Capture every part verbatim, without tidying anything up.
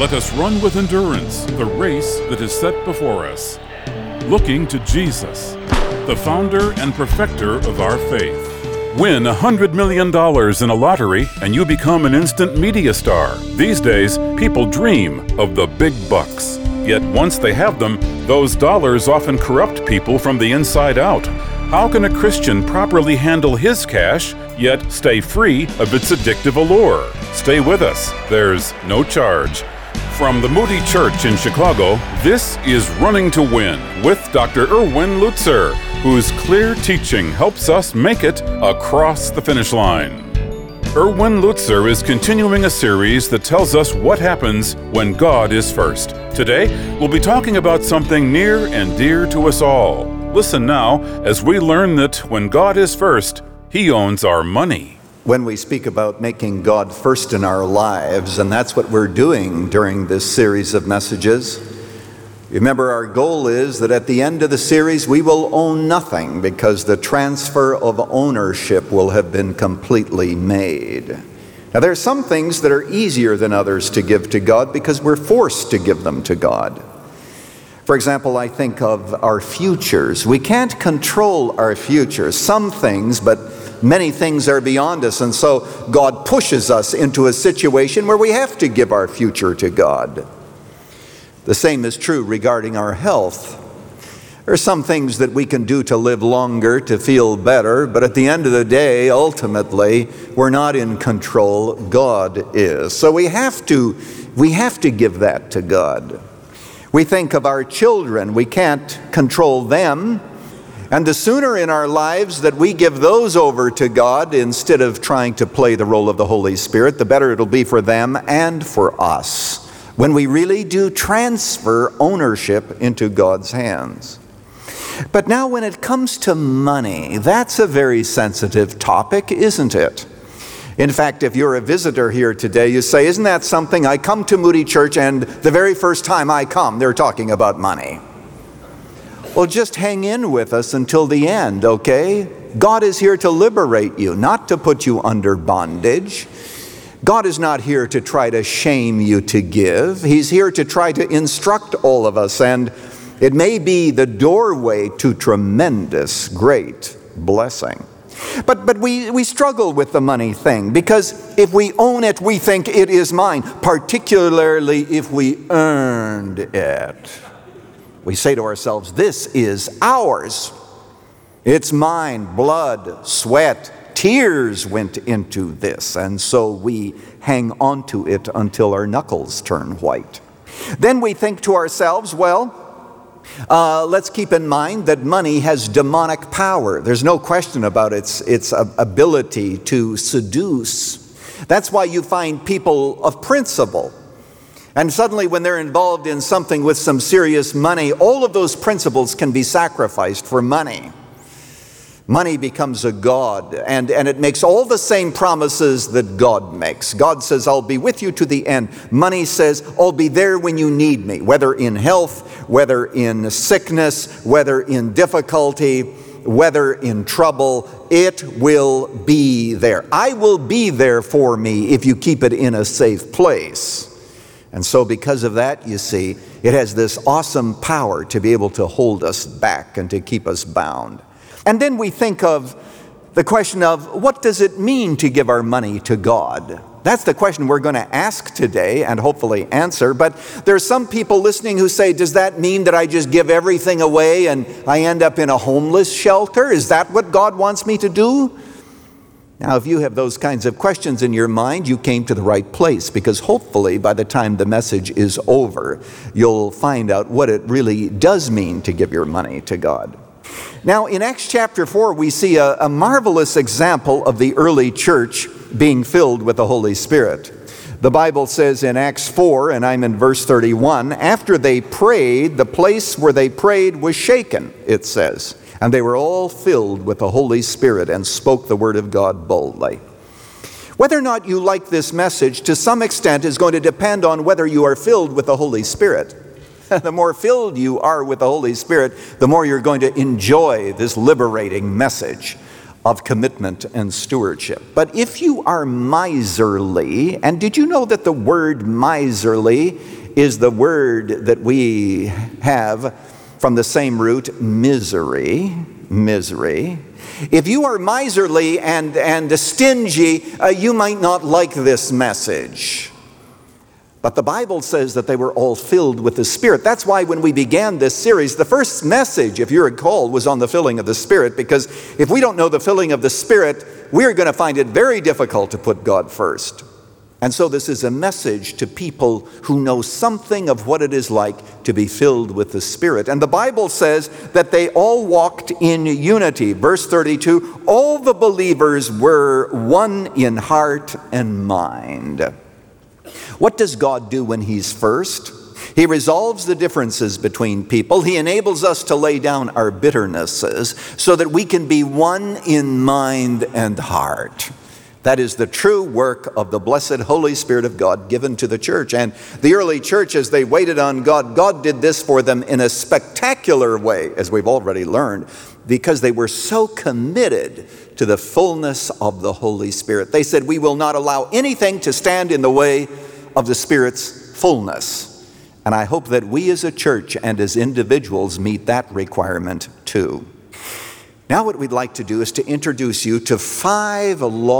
Let us run with endurance the race that is set before us, looking to Jesus, the founder and perfecter of our faith. Win one hundred million dollars in a lottery and you become an instant media star. These days, people dream of the big bucks. Yet once they have them, those dollars often corrupt people from the inside out. How can a Christian properly handle his cash, yet stay free of its addictive allure? Stay with us. There's no charge. From the Moody Church in Chicago, this is Running to Win with Doctor Erwin Lutzer, whose clear teaching helps us make it across the finish line. Erwin Lutzer is continuing a series that tells us what happens when God is first. Today, we'll be talking about something near and dear to us all. Listen now as we learn that when God is first, He owns our money. When we speak about making God first in our lives, and that's what we're doing during this series of messages, remember our goal is that at the end of the series we will own nothing because the transfer of ownership will have been completely made. Now there are some things that are easier than others to give to God because we're forced to give them to God. For example, I think of our futures. We can't control our futures. Some things, but many things are beyond us, and so God pushes us into a situation where we have to give our future to God. The same is true regarding our health. There are some things that we can do to live longer, to feel better, but at the end of the day, ultimately, we're not in control. God is. So we have to, we have to give that to God. We think of our children. We can't control them. And the sooner in our lives that we give those over to God instead of trying to play the role of the Holy Spirit, the better it'll be for them and for us when we really do transfer ownership into God's hands. But now when it comes to money, that's a very sensitive topic, isn't it? In fact, if you're a visitor here today, you say, isn't that something? I come to Moody Church and the very first time I come, they're talking about money. Well, just hang in with us until the end, okay? God is here to liberate you, not to put you under bondage. God is not here to try to shame you to give. He's here to try to instruct all of us, and it may be the doorway to tremendous, great blessing. But but we, we struggle with the money thing, because if we own it, we think it is mine, particularly if we earned it. We say to ourselves, this is ours. It's mine. Blood, sweat, tears went into this. And so we hang on to it until our knuckles turn white. Then we think to ourselves, well, uh, let's keep in mind that money has demonic power. There's no question about its, its ability to seduce. That's why you find people of principle. And suddenly when they're involved in something with some serious money, all of those principles can be sacrificed for money. Money becomes a god, and, and it makes all the same promises that God makes. God says, I'll be with you to the end. Money says, I'll be there when you need me, whether in health, whether in sickness, whether in difficulty, whether in trouble. It will be there. I will be there for me if you keep it in a safe place. And so because of that, you see, it has this awesome power to be able to hold us back and to keep us bound. And then we think of the question of, what does it mean to give our money to God? That's the question we're going to ask today and hopefully answer. But there's some people listening who say, does that mean that I just give everything away and I end up in a homeless shelter? Is that what God wants me to do? Now, if you have those kinds of questions in your mind, you came to the right place, because hopefully by the time the message is over, you'll find out what it really does mean to give your money to God. Now, in Acts chapter four, we see a, a marvelous example of the early church being filled with the Holy Spirit. The Bible says in Acts four, and I'm in verse thirty-one, after they prayed, the place where they prayed was shaken, it says. And they were all filled with the Holy Spirit and spoke the word of God boldly. Whether or not you like this message, to some extent, is going to depend on whether you are filled with the Holy Spirit. The more filled you are with the Holy Spirit, the more you're going to enjoy this liberating message. of commitment and stewardship. But if you are miserly, and did you know that the word miserly is the word that we have from the same root, misery, misery. If you are miserly and, and stingy, uh, you might not like this message. But the Bible says that they were all filled with the Spirit. That's why when we began this series, the first message, if you recall, was on the filling of the Spirit, because if we don't know the filling of the Spirit, we're going to find it very difficult to put God first. And so this is a message to people who know something of what it is like to be filled with the Spirit. And the Bible says that they all walked in unity. Verse thirty-two, all the believers were one in heart and mind. What does God do when He's first? He resolves the differences between people. He enables us to lay down our bitternesses so that we can be one in mind and heart. That is the true work of the blessed Holy Spirit of God given to the church. And the early church, as they waited on God, God did this for them in a spectacular way, as we've already learned, because they were so committed to the fullness of the Holy Spirit. They said, we will not allow anything to stand in the way of the Spirit's fullness. And I hope that we as a church and as individuals meet that requirement too. Now what we'd like to do is to introduce you to five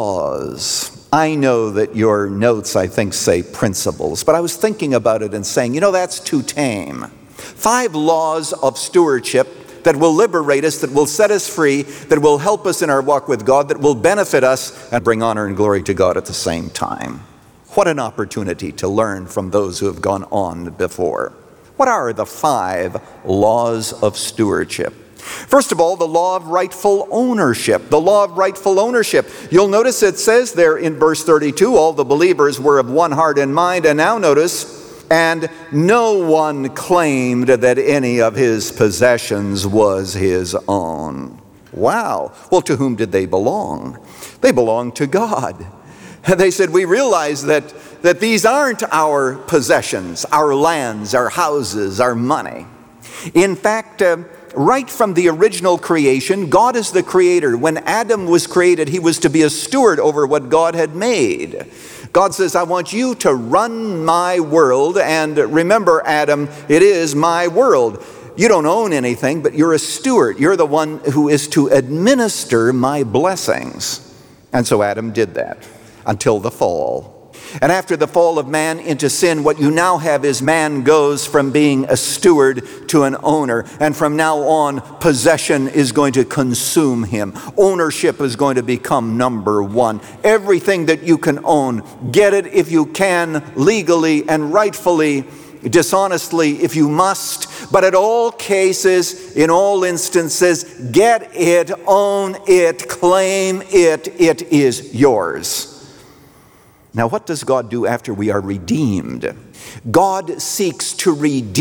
laws. I know that your notes, I think, say principles, but I was thinking about it and saying, you know, that's too tame. Five laws of stewardship that will liberate us, that will set us free, that will help us in our walk with God, that will benefit us and bring honor and glory to God at the same time. What an opportunity to learn from those who have gone on before. What are the five laws of stewardship? First of all, the law of rightful ownership. The law of rightful ownership. You'll notice it says there in verse thirty-two, all the believers were of one heart and mind. And now notice, and no one claimed that any of his possessions was his own. Wow. Well, to whom did they belong? They belonged to God. And they said, we realize that, that these aren't our possessions, our lands, our houses, our money. In fact, uh, right from the original creation, God is the creator. When Adam was created, he was to be a steward over what God had made. God says, I want you to run my world. And remember, Adam, it is my world. You don't own anything, but you're a steward. You're the one who is to administer my blessings. And so Adam did that until the fall. And after the fall of man into sin, what you now have is man goes from being a steward to an owner. And from now on, possession is going to consume him. Ownership is going to become number one. Everything that you can own, get it if you can, legally and rightfully, dishonestly if you must. But in all cases, in all instances, get it, own it, claim it, it is yours. Now, what does God do after we are redeemed? God seeks to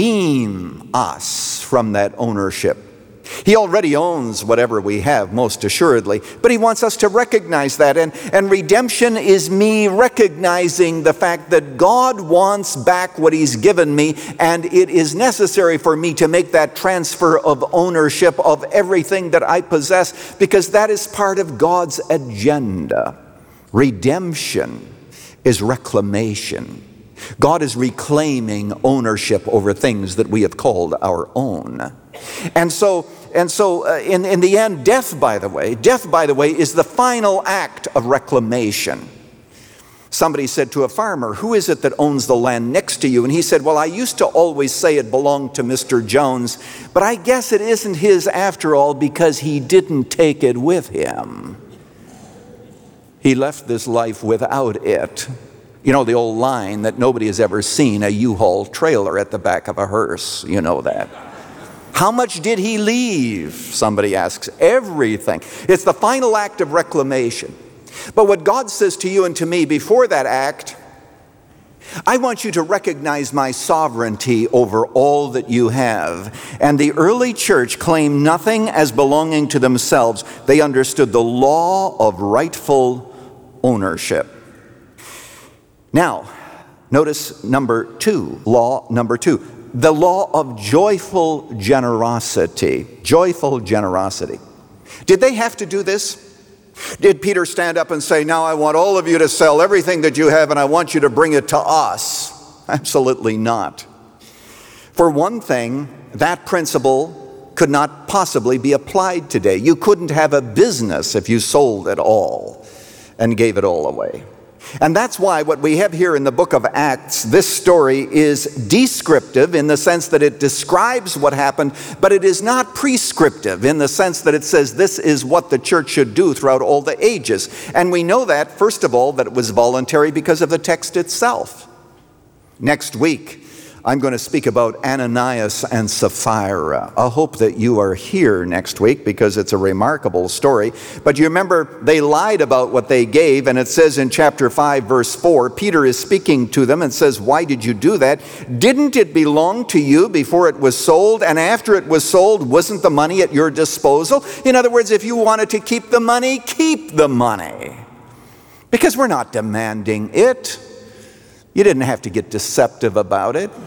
redeem us from that ownership. He already owns whatever we have, most assuredly, but He wants us to recognize that. And, and redemption is me recognizing the fact that God wants back what He's given me, and it is necessary for me to make that transfer of ownership of everything that I possess, because that is part of God's agenda. Redemption is reclamation. God is reclaiming ownership over things that we have called our own. And so, and so uh, in, in the end, death, by the way, death, by the way, is the final act of reclamation. Somebody said to a farmer, who is it that owns the land next to you? And he said, well, I used to always say it belonged to Mister Jones, but I guess it isn't his after all because he didn't take it with him. He left this life without it. You know the old line that nobody has ever seen a U-Haul trailer at the back of a hearse. You know that. How much did he leave? Somebody asks. Everything. It's the final act of reclamation. But what God says to you and to me before that act, I want you to recognize my sovereignty over all that you have. And the early church claimed nothing as belonging to themselves. They understood the law of rightful ownership. Now, notice number two, law number two, the law of joyful generosity. Joyful generosity. Did they have to do this? Did Peter stand up and say, now I want all of you to sell everything that you have and I want you to bring it to us? Absolutely not. For one thing, that principle could not possibly be applied today. You couldn't have a business if you sold it all and gave it all away. And that's why what we have here in the book of Acts, this story is descriptive in the sense that it describes what happened, but it is not prescriptive in the sense that it says this is what the church should do throughout all the ages. And we know that, first of all, that it was voluntary because of the text itself. Next week, I'm going to speak about Ananias and Sapphira. I hope that you are here next week because it's a remarkable story. But you remember they lied about what they gave, and it says in chapter five, verse four, Peter is speaking to them and says, why did you do that? Didn't it belong to you before it was sold? And after it was sold, wasn't the money at your disposal? In other words, if you wanted to keep the money, keep the money. Because we're not demanding it. You didn't have to get deceptive about it.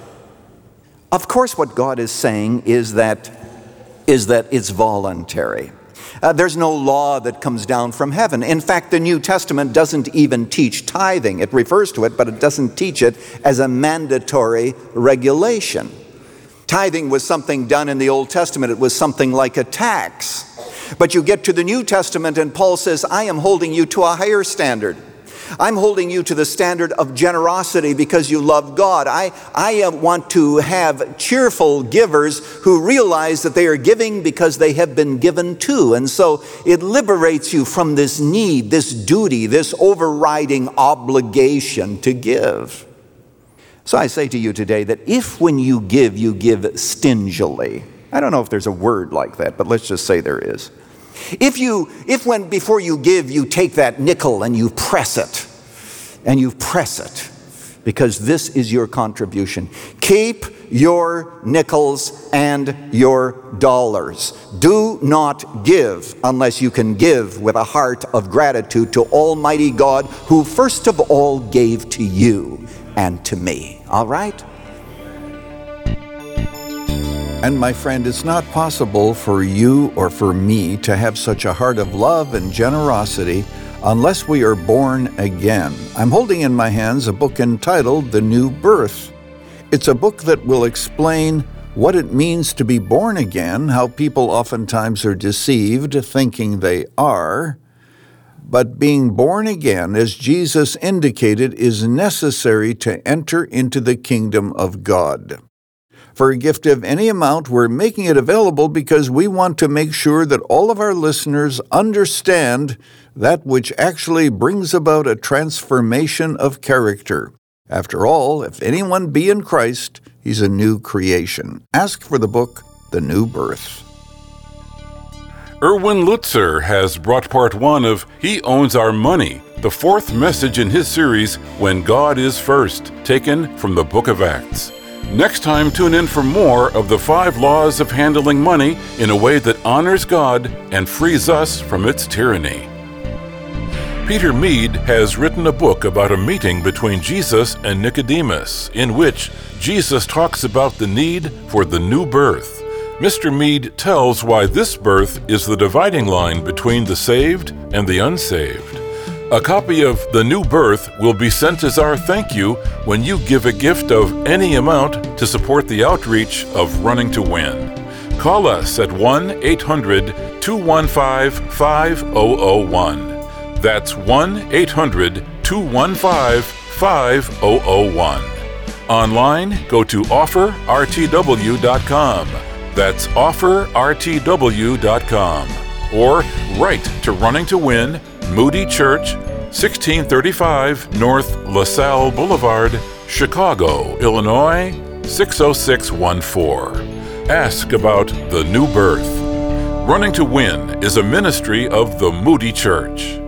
Of course, what God is saying is that, is that it's voluntary. Uh, there's no law that comes down from heaven. In fact, the New Testament doesn't even teach tithing. It refers to it, but it doesn't teach it as a mandatory regulation. Tithing was something done in the Old Testament. It was something like a tax. But you get to the New Testament and Paul says, I am holding you to a higher standard. I'm holding you to the standard of generosity because you love God. I, I want to have cheerful givers who realize that they are giving because they have been given to. And so it liberates you from this need, this duty, this overriding obligation to give. So I say to you today that if when you give, you give stingily. I don't know if there's a word like that, but let's just say there is. If you, if when before you give, you take that nickel and you press it, and you press it, because this is your contribution. Keep your nickels and your dollars. Do not give unless you can give with a heart of gratitude to Almighty God, who first of all gave to you and to me. All right? And my friend, it's not possible for you or for me to have such a heart of love and generosity unless we are born again. I'm holding in my hands a book entitled The New Birth. It's a book that will explain what it means to be born again, how people oftentimes are deceived thinking they are. But being born again, as Jesus indicated, is necessary to enter into the kingdom of God. For a gift of any amount, we're making it available because we want to make sure that all of our listeners understand that which actually brings about a transformation of character. After all, if anyone be in Christ, he's a new creation. Ask for the book, The New Birth. Erwin Lutzer has brought part one of He Owns Our Money, the fourth message in his series, When God Is First, taken from the book of Acts. Next time, tune in for more of the five laws of handling money in a way that honors God and frees us from its tyranny. Peter Mead has written a book about a meeting between Jesus and Nicodemus, in which Jesus talks about the need for the new birth. Mister Mead tells why this birth is the dividing line between the saved and the unsaved. A copy of The New Birth will be sent as our thank you when you give a gift of any amount to support the outreach of Running to Win. Call us at one eight hundred two one five five zero zero one. That's one eight hundred two one five five zero zero one. Online, go to offer r t w dot com. That's offer r t w dot com. Or write to Running to Win, Moody Church, sixteen thirty-five North LaSalle Boulevard, Chicago, Illinois, six oh six one four. Ask about the new birth. Running to Win is a ministry of the Moody Church.